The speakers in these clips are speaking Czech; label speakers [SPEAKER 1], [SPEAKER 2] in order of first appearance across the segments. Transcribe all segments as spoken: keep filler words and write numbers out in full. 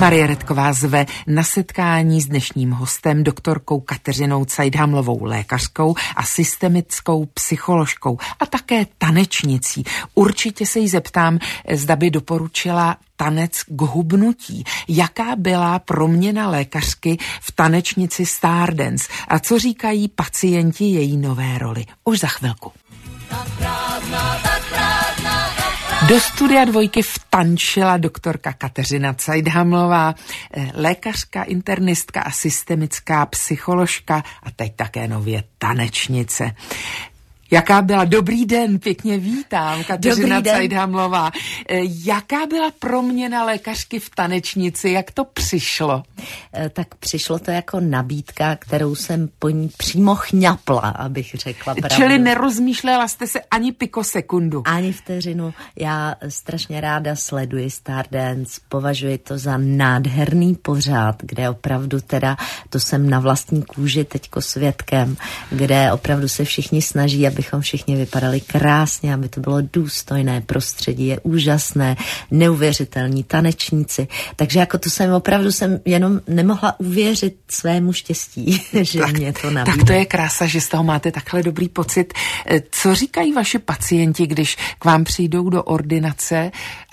[SPEAKER 1] Marie Redková zve na setkání s dnešním hostem, doktorkou Kateřinou Cajdhamlovou, lékařkou a systemickou psycholožkou a také tanečnicí. Určitě se jí zeptám, zda by doporučila tanec k hubnutí. Jaká byla proměna lékařky v tanečnici Stardance a co říkají pacienti její nové roli? Už za chvilku.
[SPEAKER 2] Tak krásná, tak krásná, tak krásná.
[SPEAKER 1] Do studia dvojky vtančila doktorka Kateřina Cajdhamlová, lékařka, internistka a systemická psycholožka a teď také nově tanečnice. Jaká byla? Dobrý den, pěkně vítám, Kateřina Cajdhamlová. Jaká byla proměna lékařky v tanečnici? Jak to přišlo?
[SPEAKER 3] Tak přišlo to jako nabídka, kterou jsem po ní přímo chňapla, abych řekla pravdu.
[SPEAKER 1] Čili nerozmýšlela jste se ani pikosekundu?
[SPEAKER 3] Ani vteřinu. Já strašně ráda sleduji Stardance, považuji to za nádherný pořád, kde opravdu teda, to jsem na vlastní kůži teďko svědkem, kde opravdu se všichni snaží, aby abychom všichni vypadali krásně, aby to bylo důstojné prostředí, je úžasné, neuvěřitelní tanečníci. Takže jako to jsem opravdu jsem jenom nemohla uvěřit svému štěstí, že
[SPEAKER 1] tak,
[SPEAKER 3] mě to nabídlo.
[SPEAKER 1] Tak to je krása, že z toho máte takhle dobrý pocit. Co říkají vaši pacienti, když k vám přijdou do ordinace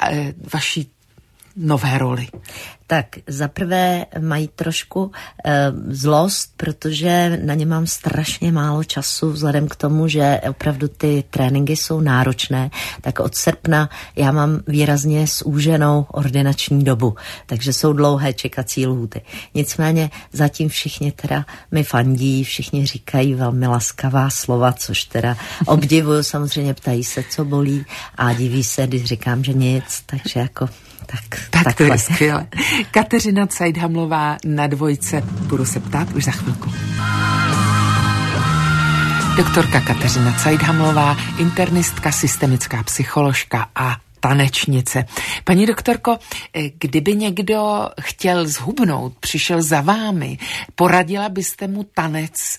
[SPEAKER 1] vaší nové roli?
[SPEAKER 3] Tak zaprvé mají trošku e, zlost, protože na ně mám strašně málo času, vzhledem k tomu, že opravdu ty tréninky jsou náročné, tak od srpna já mám výrazně zúženou ordinační dobu, takže jsou dlouhé čekací lhůty. Nicméně zatím všichni teda mi fandí, všichni říkají velmi laskavá slova, což teda obdivuju, samozřejmě ptají se, co bolí a diví se, když říkám, že nic, takže jako tak,
[SPEAKER 1] tak to je skvěle. Kateřina Cajdhamlová na dvojce. Budu se ptát už za chvilku. Doktorka Kateřina Cajdhamlová, internistka, systemická psycholožka a tanečnice. Paní doktorko, kdyby někdo chtěl zhubnout, přišel za vámi, poradila byste mu tanec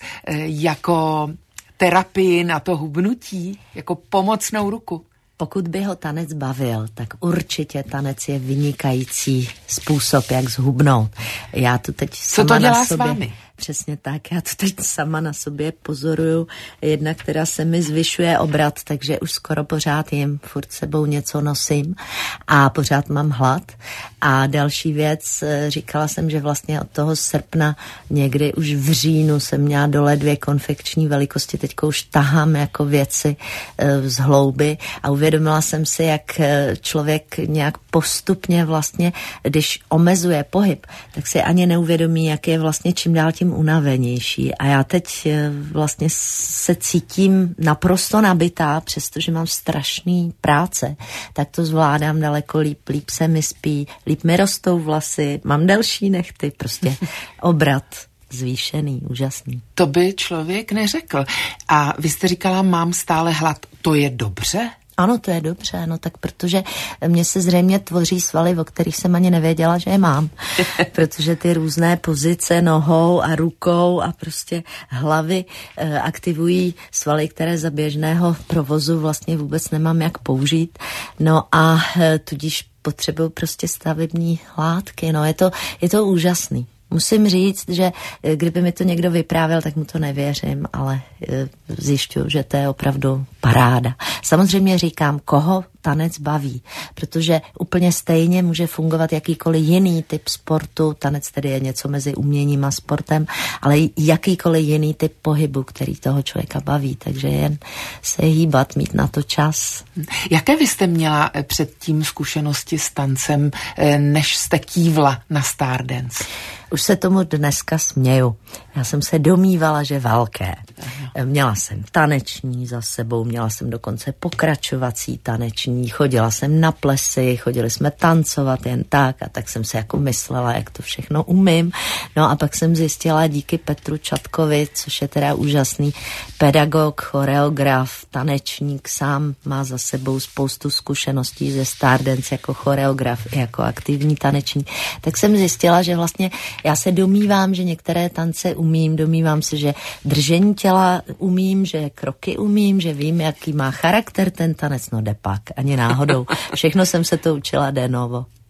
[SPEAKER 1] jako terapii na to hubnutí, jako pomocnou ruku?
[SPEAKER 3] Pokud by ho tanec bavil, tak určitě tanec je vynikající způsob, jak zhubnout. Já to teď sama
[SPEAKER 1] Co to dělá
[SPEAKER 3] na sobě,
[SPEAKER 1] s vámi?
[SPEAKER 3] Přesně tak, já to teď sama na sobě pozoruju. Jedna, která se mi zvyšuje obrat, takže už skoro pořád jim, furt sebou něco nosím a pořád mám hlad. A další věc, říkala jsem, že vlastně od toho srpna někdy už v říjnu jsem měla dole dvě konfekční velikosti, teďko už tahám jako věci z hlouby a uvědomila jsem si, jak člověk nějak postupně vlastně, když omezuje pohyb, tak si ani neuvědomí, jak je vlastně čím dál tím unavenější. A já teď vlastně se cítím naprosto nabitá, přestože mám strašný práce, tak to zvládám daleko líp, líp se mi spí, líp mi rostou vlasy, mám delší nechty, prostě obrat zvýšený, úžasný.
[SPEAKER 1] To by člověk neřekl. A vy jste říkala, mám stále hlad. To je dobře?
[SPEAKER 3] Ano, to je dobře, no tak protože mně se zřejmě tvoří svaly, o kterých jsem ani nevěděla, že je mám. Protože ty různé pozice nohou a rukou a prostě hlavy e, aktivují svaly, které za běžného provozu vlastně vůbec nemám jak použít. No a e, tudíž potřebuju prostě stavební látky, no je to, je to úžasný. Musím říct, že kdyby mi to někdo vyprávěl, tak mu to nevěřím, ale zjišťuju, že to je opravdu paráda. Samozřejmě říkám, koho tanec baví, protože úplně stejně může fungovat jakýkoliv jiný typ sportu, tanec tedy je něco mezi uměním a sportem, ale jakýkoliv jiný typ pohybu, který toho člověka baví, takže jen se hýbat, mít na to čas.
[SPEAKER 1] Jaké vy jste měla předtím zkušenosti s tancem, než jste kývla na Stardance?
[SPEAKER 3] Už se tomu dneska směju. Já jsem se domývala, že velké. Aha. Měla jsem taneční za sebou, měla jsem dokonce pokračovací taneční, chodila jsem na plesy, chodili jsme tancovat jen tak a tak jsem se jako myslela, jak to všechno umím. No a pak jsem zjistila díky Petru Čatkovi, což je teda úžasný pedagog, choreograf, tanečník, sám má za sebou spoustu zkušeností ze Stardance jako choreograf, jako aktivní tanečník, tak jsem zjistila, že vlastně já se domývám, že některé tance umím, domývám se, že držení těla umím, že kroky umím, že vím, jaký má charakter ten tanec, no jde pak, ani náhodou. Všechno jsem se to učila de novo.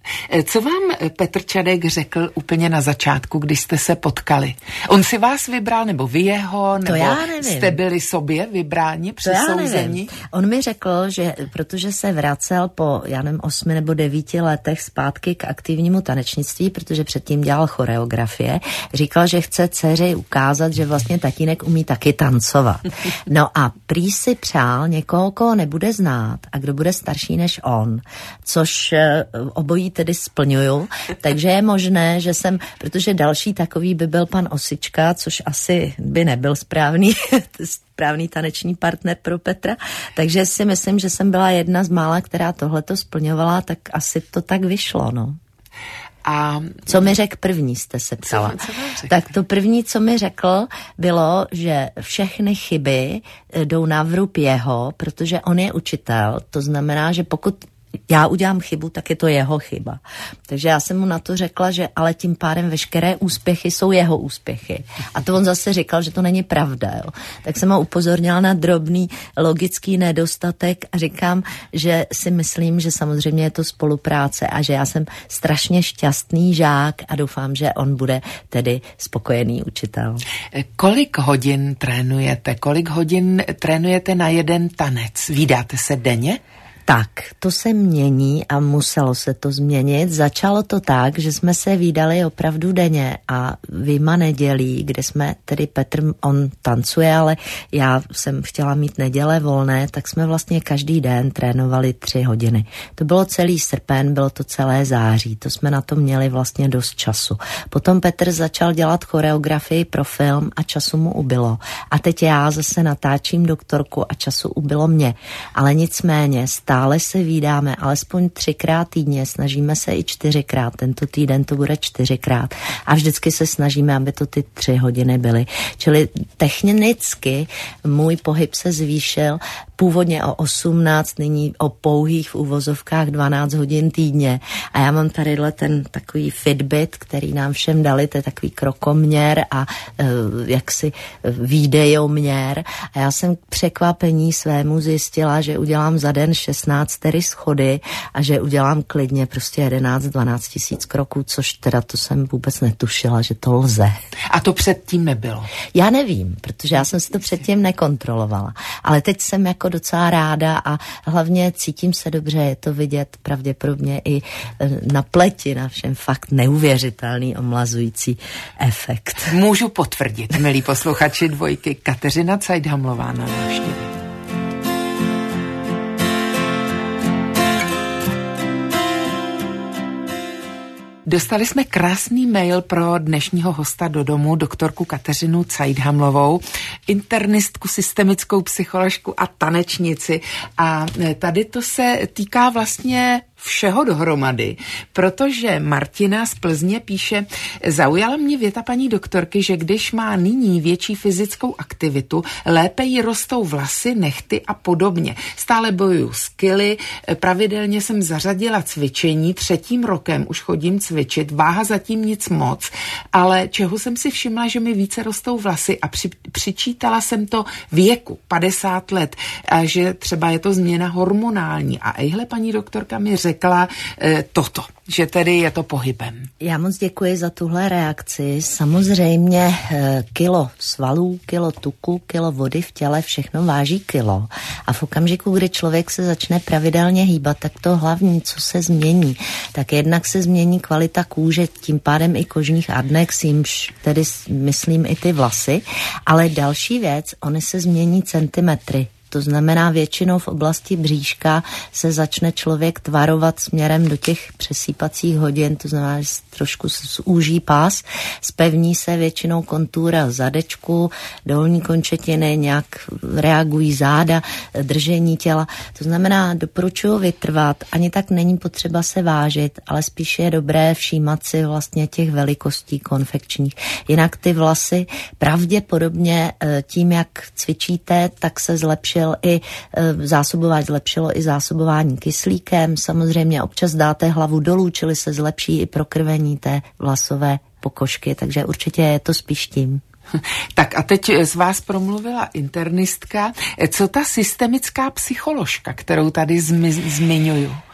[SPEAKER 1] Co vám Petr Čadek řekl úplně na začátku, když jste se potkali? On si vás vybral, nebo vy jeho, nebo jste byli sobě vybráni při souzení?
[SPEAKER 3] On mi řekl, že protože se vracel po, já nevím, osmi nebo devíti letech zpátky k aktivnímu tanečnictví, protože předtím dělal choreografie, říkal, že chce dceři ukázat, že vlastně tatínek umí taky tancovat. No a prý si přál někoho, koho nebude znát a kdo bude starší než on, což obojí tedy splňuju, takže je možné, že jsem, protože další takový by byl pan Osička, což asi by nebyl správný, správný taneční partner pro Petra, takže si myslím, že jsem byla jedna z mála, která tohleto splňovala, tak asi to tak vyšlo, no. A co mi řekl první, jste se ptala. Co, co tak to první, co mi řekl, bylo, že všechny chyby jdou na vrub jeho, protože on je učitel, to znamená, že pokud já udělám chybu, tak je to jeho chyba. Takže já jsem mu na to řekla, že ale tím pádem veškeré úspěchy jsou jeho úspěchy. A to on zase říkal, že to není pravda. Jo. Tak jsem ho upozornila na drobný logický nedostatek a říkám, že si myslím, že samozřejmě je to spolupráce a že já jsem strašně šťastný žák a doufám, že on bude tedy spokojený učitel.
[SPEAKER 1] Kolik hodin trénujete? Kolik hodin trénujete na jeden tanec? Vídáte se denně?
[SPEAKER 3] Tak, to se mění a muselo se to změnit. Začalo to tak, že jsme se vídali opravdu denně a vyjma nedělí, kde jsme, tedy Petr, on tancuje, ale já jsem chtěla mít neděle volné, tak jsme vlastně každý den trénovali tři hodiny. To bylo celý srpen, bylo to celé září, to jsme na to měli vlastně dost času. Potom Petr začal dělat choreografii pro film a času mu ubylo. A teď já zase natáčím doktorku a času ubylo mě. Ale nicméně stále se vídáme alespoň třikrát týdně, snažíme se i čtyřikrát, tento týden to bude čtyřikrát a vždycky se snažíme, aby to ty tři hodiny byly. Čili technicky můj pohyb se zvýšil původně o osmnáct, nyní o pouhých v uvozovkách dvanáct hodin týdně. A já mám tadyhle ten takový Fitbit, který nám všem dali, to je takový krokoměr a uh, jaksi výdejoměr. A já jsem k překvapení svému zjistila, že udělám za den šestnáct tedy schody a že udělám klidně prostě jedenáct dvanáct tisíc kroků, což teda to jsem vůbec netušila, že to lze.
[SPEAKER 1] A to předtím nebylo?
[SPEAKER 3] Já nevím, protože já jsem si to předtím nekontrolovala. Ale teď jsem jako docela ráda a hlavně cítím se dobře, je to vidět pravděpodobně i na pleti, na všem fakt neuvěřitelný omlazující efekt.
[SPEAKER 1] Můžu potvrdit, milí posluchači dvojky, Kateřina Cajdhamlová na návštěvě. Dostali jsme krásný mail pro dnešního hosta do domu, doktorku Kateřinu Cajdhamlovou, internistku, systemickou psycholožku a tanečnici. A tady to se týká vlastně všeho dohromady, protože Martina z Plzně píše, zaujala mě věta paní doktorky, že když má nyní větší fyzickou aktivitu, lépe jí rostou vlasy, nehty a podobně. Stále bojuju s kily, pravidelně jsem zařadila cvičení, třetím rokem už chodím cvičit, váha zatím nic moc, ale čeho jsem si všimla, že mi více rostou vlasy a při, přičítala jsem to věku, padesát let, a že třeba je to změna hormonální. A ejhle paní doktorka mi řekla, řekla e, toto, že tedy je to pohybem.
[SPEAKER 3] Já moc děkuji za tuhle reakci. Samozřejmě e, kilo svalů, kilo tuku, kilo vody v těle, všechno váží kilo. A v okamžiku, kdy člověk se začne pravidelně hýbat, tak to hlavní, co se změní, tak jednak se změní kvalita kůže, tím pádem i kožních adnex, jimž tedy myslím i ty vlasy, ale další věc, ony se změní centimetry. To znamená, většinou v oblasti bříška se začne člověk tvarovat směrem do těch přesýpacích hodin, to znamená, že trošku zúží pás, zpevní se většinou kontura zadečku, dolní končetiny, nějak reagují záda, držení těla. To znamená, doporučuji vytrvat, ani tak není potřeba se vážit, ale spíš je dobré všímat si vlastně těch velikostí konfekčních. Jinak ty vlasy pravděpodobně tím, jak cvičíte, tak se zlepší i zásobování, zlepšilo i zásobování kyslíkem. Samozřejmě občas dáte hlavu dolů, čili se zlepší i prokrvení té vlasové pokožky, takže určitě je to spíš tím.
[SPEAKER 1] Tak a teď z vás promluvila internistka. Co ta systemická psycholožka, kterou tady zmi- zmiňuju?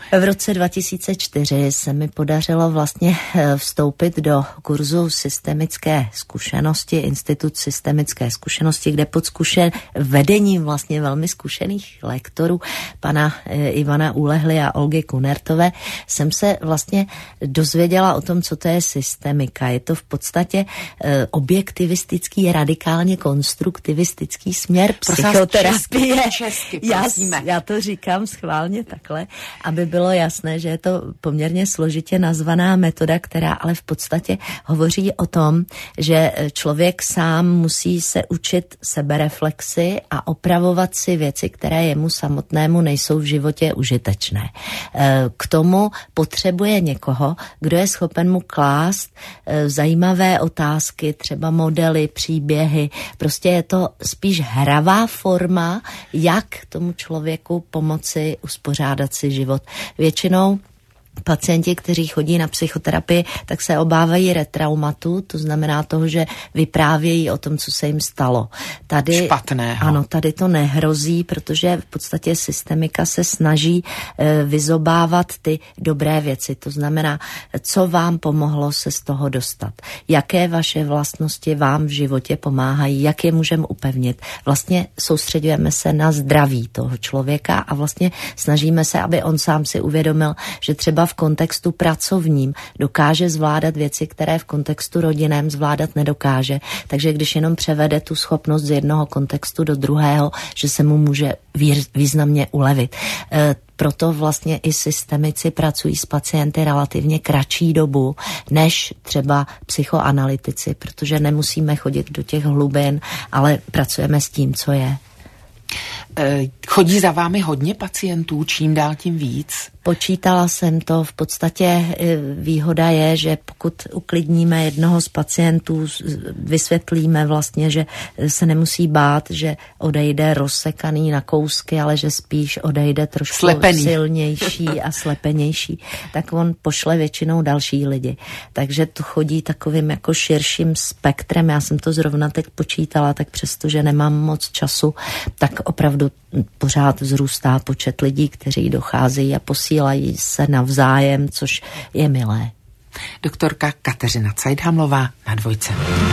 [SPEAKER 3] V roce dva tisíce čtyři se mi podařilo vlastně vstoupit do kurzu systemické zkušenosti, Institut systemické zkušenosti, kde pod zkušen, vedením vlastně velmi zkušených lektorů, pana Ivana Ulehly a Olgy Kunertové, jsem se vlastně dozvěděla o tom, co to je systemika. Je to v podstatě objektivistický, radikálně konstruktivistický směr psychoterapie.
[SPEAKER 1] Česky,
[SPEAKER 3] já, já to říkám schválně takhle, aby bylo jasné, že je to poměrně složitě nazvaná metoda, která ale v podstatě hovoří o tom, že člověk sám musí se učit sebereflexi a opravovat si věci, které jemu samotnému nejsou v životě užitečné. K tomu potřebuje někoho, kdo je schopen mu klást zajímavé otázky, třeba modely, příběhy. Prostě je to spíš hravá forma, jak tomu člověku pomoci uspořádat si život. Většinou pacienti, kteří chodí na psychoterapii, tak se obávají retraumatu, to znamená toho, že vyprávějí o tom, co se jim stalo. Tady,
[SPEAKER 1] špatného.
[SPEAKER 3] Ano, tady to nehrozí, protože v podstatě systemika se snaží e, vyzobávat ty dobré věci. To znamená, co vám pomohlo se z toho dostat. Jaké vaše vlastnosti vám v životě pomáhají, jak je můžeme upevnit. Vlastně soustředujeme se na zdraví toho člověka a vlastně snažíme se, aby on sám si uvědomil, že třeba v kontextu pracovním dokáže zvládat věci, které v kontextu rodinném zvládat nedokáže. Takže když jenom převede tu schopnost z jednoho kontextu do druhého, že se mu může významně ulevit. E, proto vlastně i systemici pracují s pacienty relativně kratší dobu, než třeba psychoanalytici, protože nemusíme chodit do těch hlubin, ale pracujeme s tím, co je.
[SPEAKER 1] Chodí za vámi hodně pacientů, čím dál tím víc?
[SPEAKER 3] Počítala jsem to, v podstatě výhoda je, že pokud uklidníme jednoho z pacientů, vysvětlíme vlastně, že se nemusí bát, že odejde rozsekaný na kousky, ale že spíš odejde trošku
[SPEAKER 1] slepený.
[SPEAKER 3] Silnější a slepenější, tak on pošle většinou další lidi. Takže to chodí takovým jako širším spektrem. Já jsem to zrovna teď počítala, tak přestože nemám moc času, tak opravdu pořád vzrůstá počet lidí, kteří docházejí a posílají se navzájem, což je milé.
[SPEAKER 1] Doktorka Kateřina Cajdhamlová na Dvojce.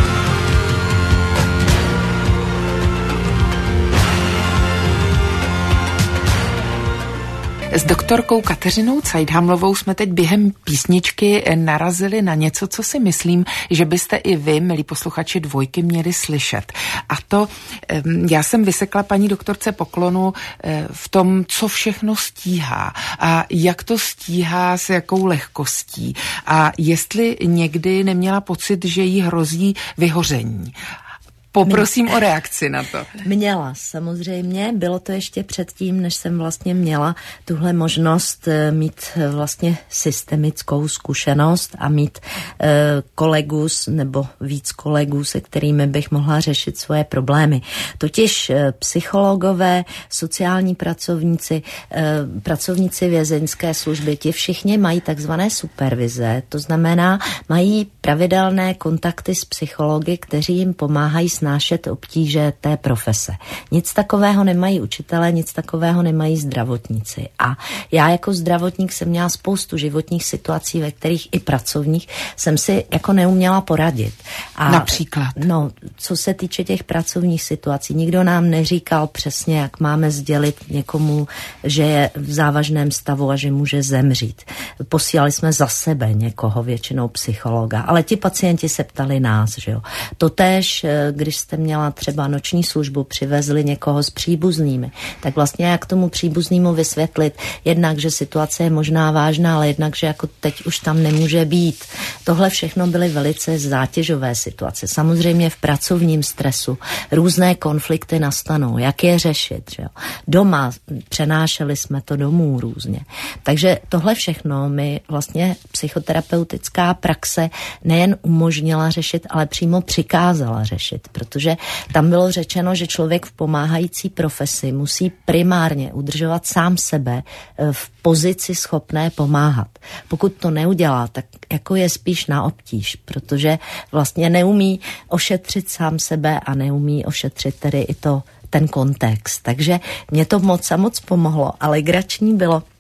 [SPEAKER 1] S doktorkou Kateřinou Cajdhamlovou jsme teď během písničky narazili na něco, co si myslím, že byste i vy, milí posluchači Dvojky, měli slyšet. A to, já jsem vysekla paní doktorce poklonu v tom, co všechno stíhá a jak to stíhá, s jakou lehkostí a jestli někdy neměla pocit, že jí hrozí vyhoření. Poprosím o reakci na to.
[SPEAKER 3] Měla, samozřejmě. Bylo to ještě předtím, než jsem vlastně měla tuhle možnost mít vlastně systemickou zkušenost a mít e, kolegů nebo víc kolegů, se kterými bych mohla řešit svoje problémy. Totiž e, psychologové, sociální pracovníci, e, pracovníci vězeňské služby, ti všichni mají takzvané supervize, to znamená, mají pravidelné kontakty s psychology, kteří jim pomáhají snášet obtíže té profese. Nic takového nemají učitelé, nic takového nemají zdravotníci. A já jako zdravotník jsem měla spoustu životních situací, ve kterých i pracovních jsem si jako neuměla poradit. A
[SPEAKER 1] například?
[SPEAKER 3] No, co se týče těch pracovních situací, nikdo nám neříkal přesně, jak máme sdělit někomu, že je v závažném stavu a že může zemřít. Posílali jsme za sebe někoho, většinou psychologa, ale ti pacienti se ptali nás, že jo. Totéž, když jste měla třeba noční službu, přivezli někoho s příbuznými, tak vlastně jak tomu příbuznému vysvětlit, jednak, že situace je možná vážná, ale jednak, že jako teď už tam nemůže být. Tohle všechno byly velice zátěžové situace. Samozřejmě v pracovním stresu různé konflikty nastanou. Jak je řešit, že jo? Doma přenášeli jsme to domů různě. Takže tohle všechno mi vlastně psychoterapeutická praxe nejen umožnila řešit, ale přímo přikázala řešit, protože tam bylo řečeno, že člověk v pomáhající profesi musí primárně udržovat sám sebe v pozici schopné pomáhat. Pokud to neudělá, tak jako je spíš na obtíž, protože vlastně neumí ošetřit sám sebe a neumí ošetřit tedy i to, ten kontext. Takže mě to moc a moc pomohlo, ale legrační bylo,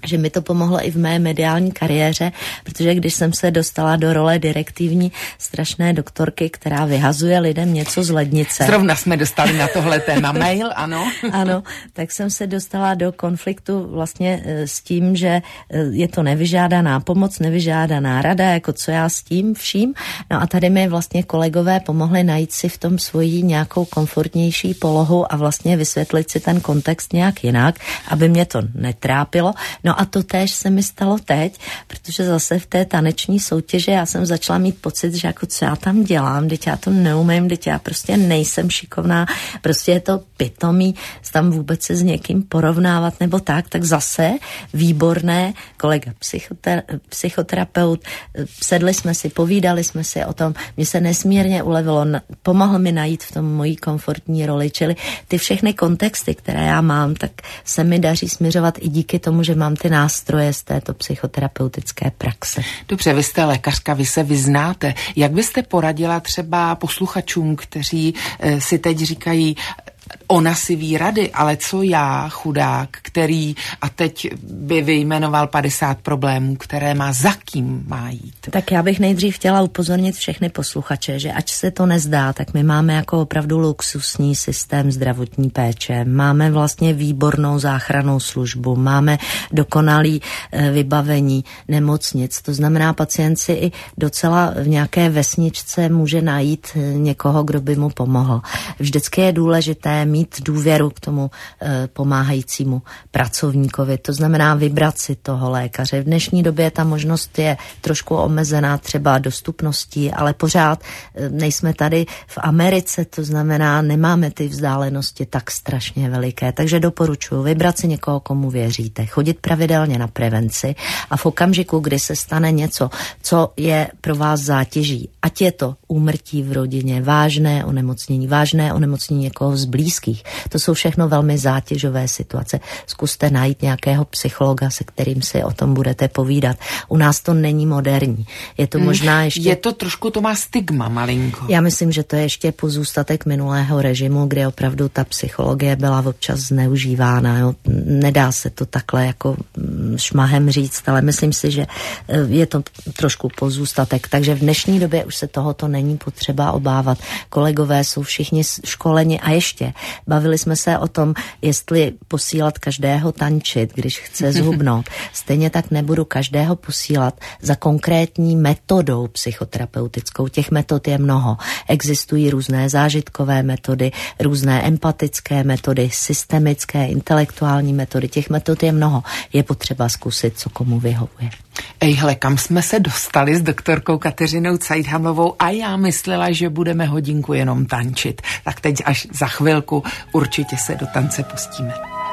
[SPEAKER 3] že mi to pomohlo i v mé mediální kariéře, protože když jsem se dostala do role direktivní strašné doktorky, která vyhazuje lidem něco z lednice.
[SPEAKER 1] Zrovna jsme dostali na tohle téma mail, ano.
[SPEAKER 3] Ano, tak jsem se dostala do konfliktu vlastně s tím, že je to nevyžádaná pomoc, nevyžádaná rada, jako co já s tím vším. No a tady mi vlastně kolegové pomohli najít si v tom svoji nějakou komfortnější polohu a vlastně vysvětlit si ten kontext nějak jinak, aby mě to netrápilo. No a to též se mi stalo teď, protože zase v té taneční soutěži já jsem začala mít pocit, že jako co já tam dělám, teď já to neumím, teď já prostě nejsem šikovná, prostě je to pitomý, tam vůbec se s někým porovnávat nebo tak, tak zase výborné, kolega psychoter, psychoterapeut, sedli jsme si, povídali jsme si o tom, mně se nesmírně ulevilo, pomohl mi najít v tom mojí komfortní roli, čili ty všechny kontexty, které já mám, tak se mi daří směřovat i díky tomu, že mám ty nástroje z této psychoterapeutické praxe.
[SPEAKER 1] Dobře, vy jste lékařka, vy se vyznáte. Jak byste poradila třeba posluchačům, kteří e, si teď říkají, ona si ví rady, ale co já, chudák, který, a teď by vyjmenoval padesát problémů, které má, za kým má jít?
[SPEAKER 3] Tak já bych nejdřív chtěla upozornit všechny posluchače, že ač se to nezdá, tak my máme jako opravdu luxusní systém zdravotní péče, máme vlastně výbornou záchrannou službu, máme dokonalý e, vybavení nemocnic, to znamená, pacient si i docela v nějaké vesničce může najít e, někoho, kdo by mu pomohl. Vždycky je důležité mít důvěru k tomu e, pomáhajícímu pracovníkovi. To znamená vybrat si toho lékaře. V dnešní době ta možnost je trošku omezená třeba dostupností, ale pořád e, nejsme tady v Americe, to znamená nemáme ty vzdálenosti tak strašně veliké. Takže doporučuji vybrat si někoho, komu věříte, chodit pravidelně na prevenci a v okamžiku, kdy se stane něco, co je pro vás zátěží, ať je to úmrtí v rodině, vážné onemocnění, vážné onemocnění někoho z blízkých. To jsou všechno velmi zátěžové situace. Zkuste najít nějakého psychologa, se kterým si o tom budete povídat. U nás to není moderní. Je to možná ještě...
[SPEAKER 1] Je to trošku, to má stigma malinko.
[SPEAKER 3] Já myslím, že to je ještě pozůstatek minulého režimu, kde opravdu ta psychologie byla občas zneužívána. Jo. Nedá se to takhle jako šmahem říct, ale myslím si, že je to trošku pozůstatek. Takže v dnešní době už se tohoto není potřeba obávat. Kolegové jsou všichni školeni a ještě bavili jsme se o tom, jestli posílat každého tančit, když chce zhubnout. Stejně tak nebudu každého posílat za konkrétní metodou psychoterapeutickou. Těch metod je mnoho. Existují různé zážitkové metody, různé empatické metody, systemické, intelektuální metody. Těch metod je mnoho. Je potřeba zkusit, co komu vyhovuje.
[SPEAKER 1] Ejhle, kam jsme se dostali s doktorkou Kateřinou Caidhamlovou a já myslela, že budeme hodinku jenom tančit. Tak teď až za chvilku určitě se do tance pustíme.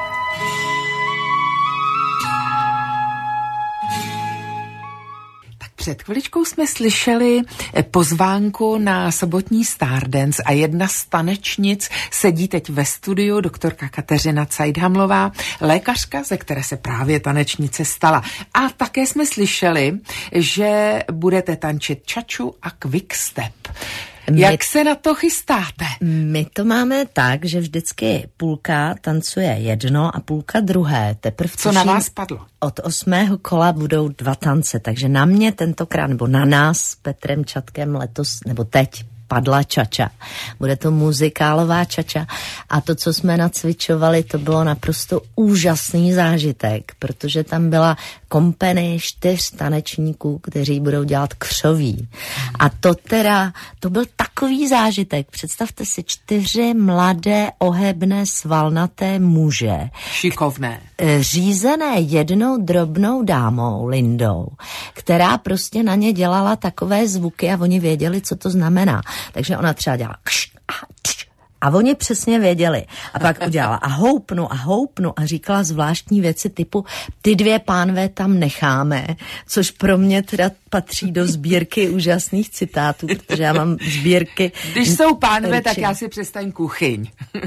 [SPEAKER 1] Před chviličkou jsme slyšeli pozvánku na sobotní Stardance a jedna z tanečnic sedí teď ve studiu, doktorka Kateřina Caidhamlová, lékařka, ze které se právě tanečnice stala. A také jsme slyšeli, že budete tančit čaču a quickstep. Jak my, se na to chystáte?
[SPEAKER 3] My to máme tak, že vždycky půlka tancuje jedno a půlka druhé. Teprv
[SPEAKER 1] Co na vás padlo?
[SPEAKER 3] Od osmého kola budou dva tance, takže na mě tentokrát, nebo na nás s Petrem Čatkem letos, nebo teď, padla čača. Bude to muzikálová čača a to, co jsme nacvičovali, to bylo naprosto úžasný zážitek, protože tam byla kompany čtyř tanečníků, kteří budou dělat křoví. A to teda, to byl takový zážitek. Představte si čtyři mladé, ohebné, svalnaté muže.
[SPEAKER 1] Šikovné.
[SPEAKER 3] Řízené jednou drobnou dámou, Lindou, která prostě na ně dělala takové zvuky a oni věděli, co to znamená. Takže ona třeba dělala kš a tš, a oni přesně věděli. A pak udělala a houpnu a houpnu a říkala zvláštní věci typu ty dvě pánve tam necháme, což pro mě teda patří do sbírky úžasných citátů, protože já mám sbírky.
[SPEAKER 1] Když jsou pánové, tak já si přestaň kuchyň.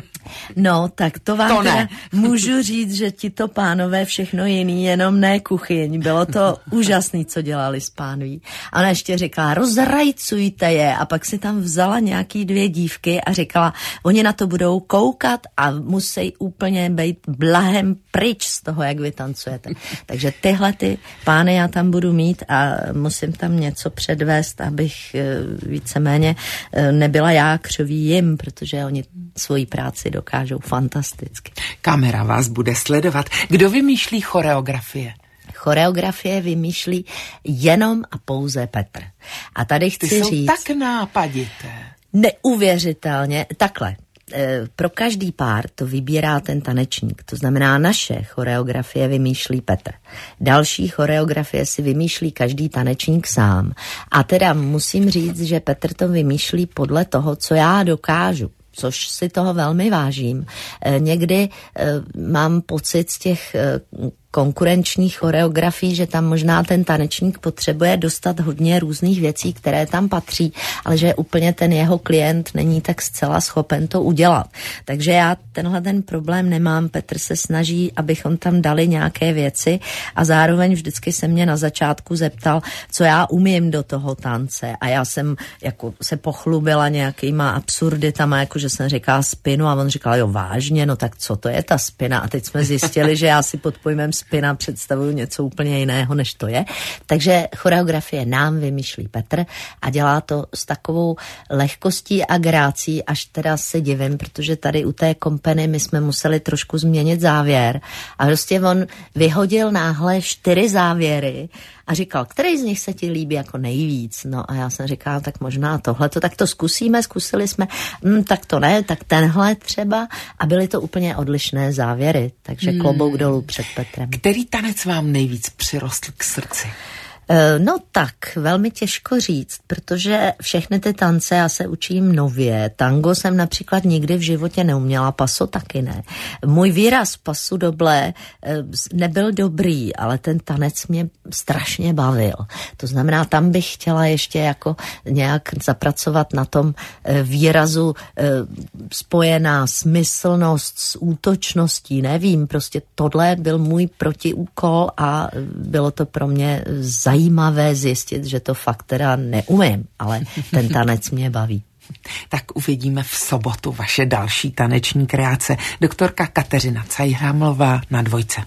[SPEAKER 3] No, tak to vám
[SPEAKER 1] to
[SPEAKER 3] teda můžu říct, že tito pánové všechno jiný, jenom ne kuchyň. Bylo to úžasný, co dělali s pánví. A ona ještě říkala, rozrajcujte je. A pak si tam vzala nějaký dvě dívky a říkala, oni na to budou koukat a musí úplně být blahem pryč z toho, jak vy tancujete. Takže tyhle ty pány já tam budu mít a musím tam něco předvést, abych víceméně nebyla já křoví jim, protože oni svoji práci dokážou fantasticky.
[SPEAKER 1] Kamera vás bude sledovat. Kdo vymýšlí choreografie?
[SPEAKER 3] Choreografie vymýšlí jenom a pouze Petr. A tady chci
[SPEAKER 1] Ty jsou
[SPEAKER 3] říct...
[SPEAKER 1] tak nápadité.
[SPEAKER 3] Neuvěřitelně. Takhle. Pro každý pár to vybírá ten tanečník. To znamená, naše choreografie vymýšlí Petr. Další choreografie si vymýšlí každý tanečník sám. A teda musím říct, že Petr to vymýšlí podle toho, co já dokážu. Což si toho velmi vážím. Někdy mám pocit z těch konkurenčních choreografií, že tam možná ten tanečník potřebuje dostat hodně různých věcí, které tam patří, ale že úplně ten jeho klient není tak zcela schopen to udělat. Takže já tenhle ten problém nemám. Petr se snaží, abychom tam dali nějaké věci a zároveň vždycky se mě na začátku zeptal, co já umím do toho tance a já jsem jako se pochlubila nějakýma absurditama, jako že jsem říkala spinu a on říkal, jo vážně, no tak co to je ta spina? A teď jsme zjistili, že já si pod pojmem spina představuju něco úplně jiného, než to je. Takže choreografie nám vymýšlí Petr a dělá to s takovou lehkostí a grácí, až teda se divím, protože tady u té kompany my jsme museli trošku změnit závěr a prostě on vyhodil náhle čtyři závěry a říkal, který z nich se ti líbí jako nejvíc. No a já jsem říkala, tak možná tohleto, tak to zkusíme, zkusili jsme, mm, tak to ne, tak tenhle třeba a byly to úplně odlišné závěry, takže hmm. klobouk dolů před Petrem.
[SPEAKER 1] Který tanec vám nejvíc přirostl k srdci?
[SPEAKER 3] No tak, velmi těžko říct, protože všechny ty tance já se učím nově. Tango jsem například nikdy v životě neuměla, paso taky ne. Můj výraz pasu doble nebyl dobrý, ale ten tanec mě strašně bavil. To znamená, tam bych chtěla ještě jako nějak zapracovat na tom výrazu spojená smyslnost s útočností, nevím, prostě tohle byl můj protiúkol a bylo to pro mě zajímavé. Zajímavé zjistit, že to fakt teda neumím, ale ten tanec mě baví.
[SPEAKER 1] Tak uvidíme v sobotu vaše další taneční kreace. Doktorka Kateřina Cajhramlová na Dvojce.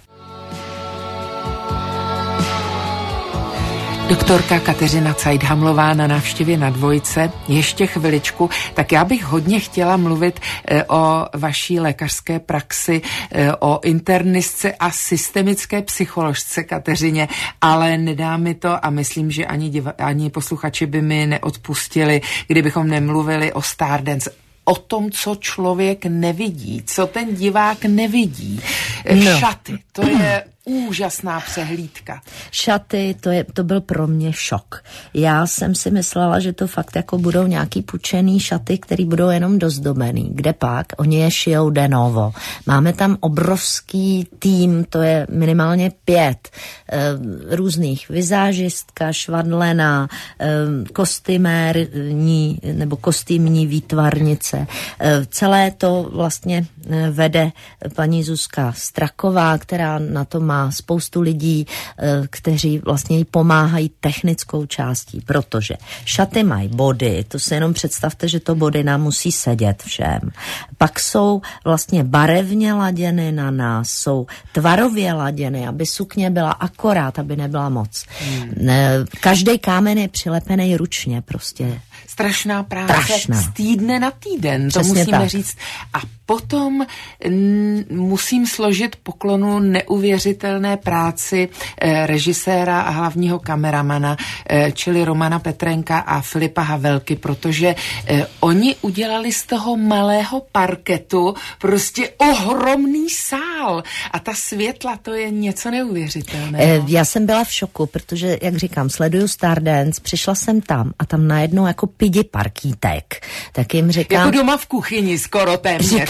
[SPEAKER 1] Doktorka Kateřina Cajhramlová na návštěvě na Dvojce. Ještě chviličku, tak já bych hodně chtěla mluvit e, o vaší lékařské praxi, e, o internistce a systemické psycholožce Kateřině, ale nedá mi to a myslím, že ani, diva, ani posluchači by mi neodpustili, kdybychom nemluvili o Stardance. O tom, co člověk nevidí, co ten divák nevidí. No. Šaty, to je úžasná přehlídka.
[SPEAKER 3] Šaty, to, je, to byl pro mě šok. Já jsem si myslela, že to fakt jako budou nějaký pučený šaty, který budou jenom dozdobený. Kde pak? Oni je šijou de novo. Máme tam obrovský tým, to je minimálně pět e, různých vizážistka, švadlena, e, kostymérní nebo kostýmní výtvarnice. E, celé to vlastně vede paní Zuzka Straková, která na to má spoustu lidí, kteří vlastně jí pomáhají technickou částí, protože šaty mají body, to si jenom představte, že to body nám musí sedět všem. Pak jsou vlastně barevně laděny na nás, jsou tvarově laděny, aby sukně byla akorát, aby nebyla moc. Hmm. Každý kámen je přilepený ručně prostě.
[SPEAKER 1] Strašná práce
[SPEAKER 3] Strašná.
[SPEAKER 1] Z týdne na týden,
[SPEAKER 3] Přesně
[SPEAKER 1] to musíme
[SPEAKER 3] tak.
[SPEAKER 1] říct. A potom n- musím složit poklonu neuvěřitelné práci e, režiséra a hlavního kameramana, e, čili Romana Petrenka a Filipa Havelky, protože e, oni udělali z toho malého parketu prostě ohromný sál. A ta světla, to je něco neuvěřitelného.
[SPEAKER 3] Já jsem byla v šoku, protože, jak říkám, sleduju Stardance, přišla jsem tam a tam najednou jako pidi parkítek. Tak jim říkám...
[SPEAKER 1] Jako doma v kuchyni skoro téměř.
[SPEAKER 3] Říkám,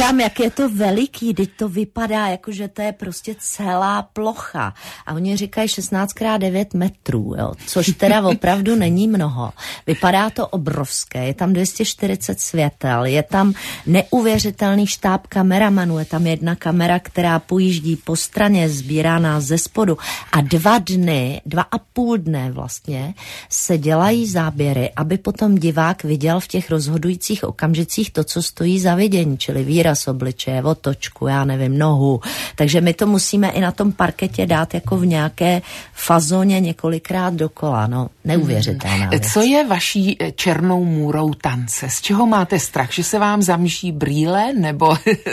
[SPEAKER 3] říkám, jak je to veliký, teď to vypadá, jako že to je prostě celá plocha. A oni říkají šestnáct krát devět metrů, jo, což teda opravdu není mnoho. Vypadá to obrovské, je tam dvě stě čtyřicet světel, je tam neuvěřitelný štáb kameramanů, je tam jedna kamera, která pojíždí po straně, sbírá nás ze spodu a dva dny, dva a půl dne vlastně se dělají záběry, aby potom divák viděl v těch rozhodujících okamžicích to, co stojí za vidění, čili výraz obličeje, otočku, já nevím, nohu. Takže my to musíme i na tom parketě dát jako v nějaké fazóně několikrát dokola, no, neuvěřitelná věc.
[SPEAKER 1] Co je vaší černou můrou tance? Z čeho máte strach? Že se vám zamží brýle, nebo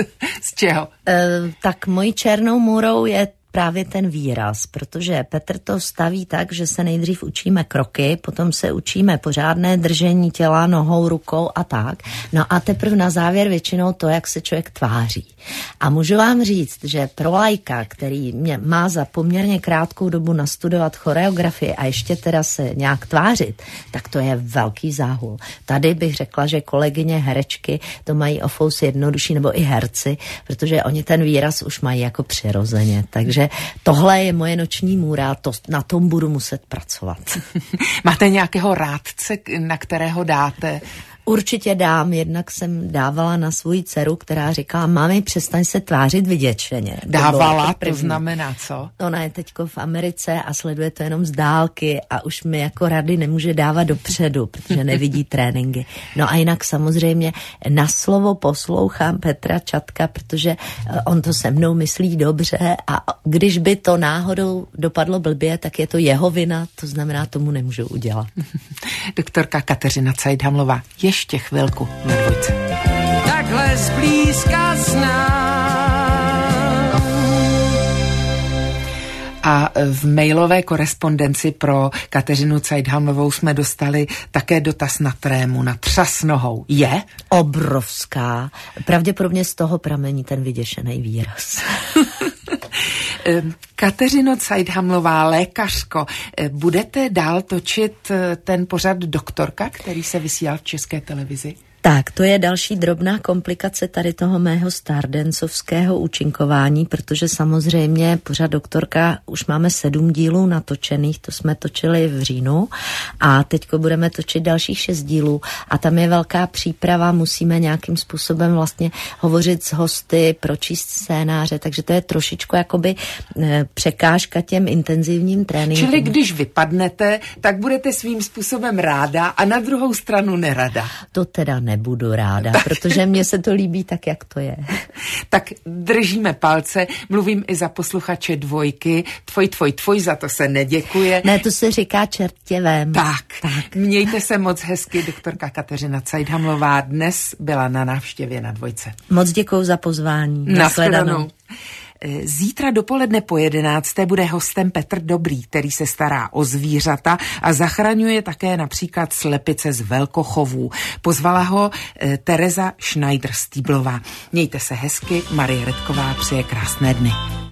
[SPEAKER 1] z čeho?
[SPEAKER 3] E, tak mojí černou můrou je právě ten výraz, protože Petr to staví tak, že se nejdřív učíme kroky, potom se učíme pořádné držení těla, nohou, rukou a tak. No a teprve na závěr většinou to, jak se člověk tváří. A můžu vám říct, že pro laika, který mě má za poměrně krátkou dobu nastudovat choreografii a ještě teda se nějak tvářit, tak to je velký záhul. Tady bych řekla, že kolegyně herečky to mají o fous jednodušší, nebo i herci, protože oni ten výraz už mají jako přirozeně. Takže tohle je moje noční můra, to, na tom budu muset pracovat.
[SPEAKER 1] Máte nějakého rádce, na kterého dáte?
[SPEAKER 3] Určitě dám, jednak jsem dávala na svou dceru, která říkala, mami, přestaň se tvářit vyděčeně.
[SPEAKER 1] Dávala, to, to znamená co?
[SPEAKER 3] Ona je teďko v Americe a sleduje to jenom z dálky a už mi jako rady nemůže dávat dopředu, protože nevidí tréninky. No a jinak samozřejmě na slovo poslouchám Petra Čatka, protože on to se mnou myslí dobře a když by to náhodou dopadlo blbě, tak je to jeho vina, to znamená, tomu nemůžu udělat.
[SPEAKER 1] Doktorka Kateřina Cajdhamlová, ještě chvilku na dvojce.
[SPEAKER 2] Takhle zblízka znám.
[SPEAKER 1] A v mailové korespondenci pro Kateřinu Cajdhamlovou jsme dostali také dotaz na trému, na třas nohou. Je?
[SPEAKER 3] Obrovská. Pravděpodobně z toho pramení ten vyděšený výraz.
[SPEAKER 1] Kateřino Cajdhamlová, lékařko, budete dál točit ten pořad Doktorka, který se vysílal v České televizi?
[SPEAKER 3] Tak, to je další drobná komplikace tady toho mého stardencovského účinkování, protože samozřejmě pořad Doktorka už máme sedm dílů natočených, to jsme točili v říjnu a teďko budeme točit dalších šest dílů a tam je velká příprava, musíme nějakým způsobem vlastně hovořit s hosty, pročíst scénáře, takže to je trošičku jakoby e, překážka těm intenzivním tréninkům.
[SPEAKER 1] Čili když vypadnete, tak budete svým způsobem ráda a na druhou stranu nerada.
[SPEAKER 3] To teda ne. Nebudu ráda, tak. Protože mně se to líbí tak, jak to je.
[SPEAKER 1] Tak držíme palce, mluvím i za posluchače dvojky. Tvoj, tvoj, tvoj, za to se neděkuje.
[SPEAKER 3] Ne, to se říká čertěvém.
[SPEAKER 1] Tak, tak. Mějte se moc hezky, doktorka Kateřina Cajdhamlová dnes byla na návštěvě na dvojce.
[SPEAKER 3] Moc děkuju za pozvání.
[SPEAKER 1] Nashledanou. Zítra dopoledne po jedenácté bude hostem Petr Dobrý, který se stará o zvířata a zachraňuje také například slepice z velkochovů. Pozvala ho Tereza Schneider-Stýblová. Mějte se hezky, Marie Redková přeje krásné dny.